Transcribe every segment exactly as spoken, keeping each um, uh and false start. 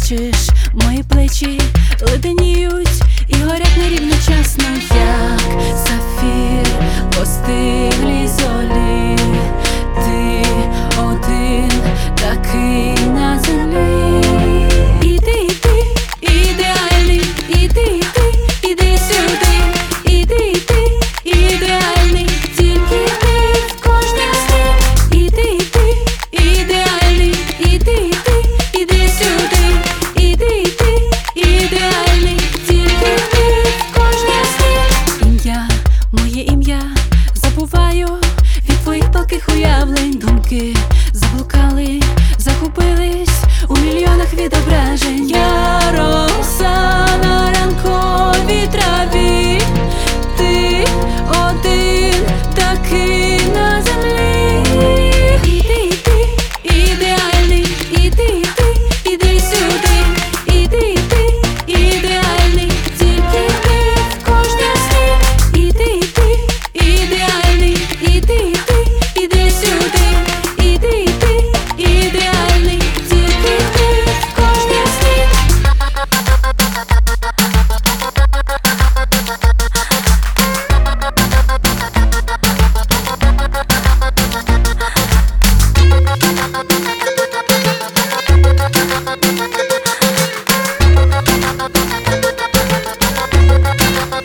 бачиш, мої плечі леденіють і горять нерівночасно, як сафір по стиглій золі. Ти один такий на землі. Іди, іди, ідеальний, іди, іди, іди сюди. Іди, іди, ідеальний, тільки ти в кожнім сні. Іди, іди, ідеальний, іди, іди, іди сюди. Іди, іди, ідеальний, тільки ти в кожнім сні. Ім'я, моє ім'я, забуваю від твоїх палких уявлень. Думки заблукали, захопились у мільйонах відображень. Я роса на ранковій траві. Ти один такий на землі. Іди, іди, ідеальний, іди, іди, іди сюди. Іди, іди, ідеальний, тільки ти в кожнім сні. Іди, іди, ідеальний, іди, іди, іди сюди. Іди, іди, ідеальний, тільки ти в кожнім сні.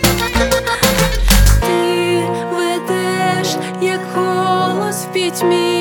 Ти ведеш, як голос в пітьмі.